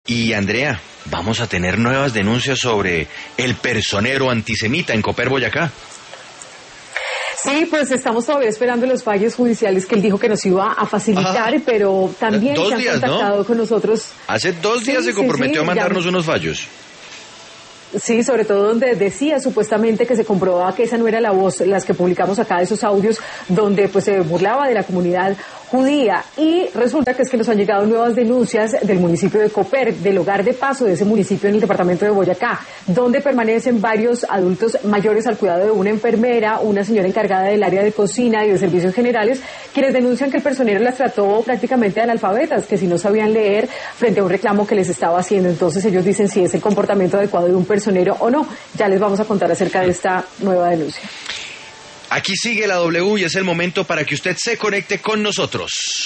Y Andrea, vamos a tener nuevas denuncias sobre el personero antisemita en Copper, Boyacá. Sí, pues estamos todavía esperando los fallos judiciales que él dijo que nos iba a facilitar, pero también se han contactado con nosotros. Hace 2 días se comprometió a mandarnos unos fallos. Sí, sobre todo donde decía supuestamente que se comprobaba que esa no era la voz, las que publicamos acá, esos audios donde pues se burlaba de la comunidad judía, y resulta que es que nos han llegado nuevas denuncias del municipio de Copper, del hogar de paso de ese municipio en el departamento de Boyacá, donde permanecen varios adultos mayores al cuidado de una enfermera, una señora encargada del área de cocina y de servicios generales, quienes denuncian que el personero las trató prácticamente de analfabetas, que si no sabían leer, frente a un reclamo que les estaba haciendo. Entonces ellos dicen si es el comportamiento adecuado de un personero o no. Ya les vamos a contar acerca de esta nueva denuncia. Aquí sigue la W y es el momento para que usted se conecte con nosotros.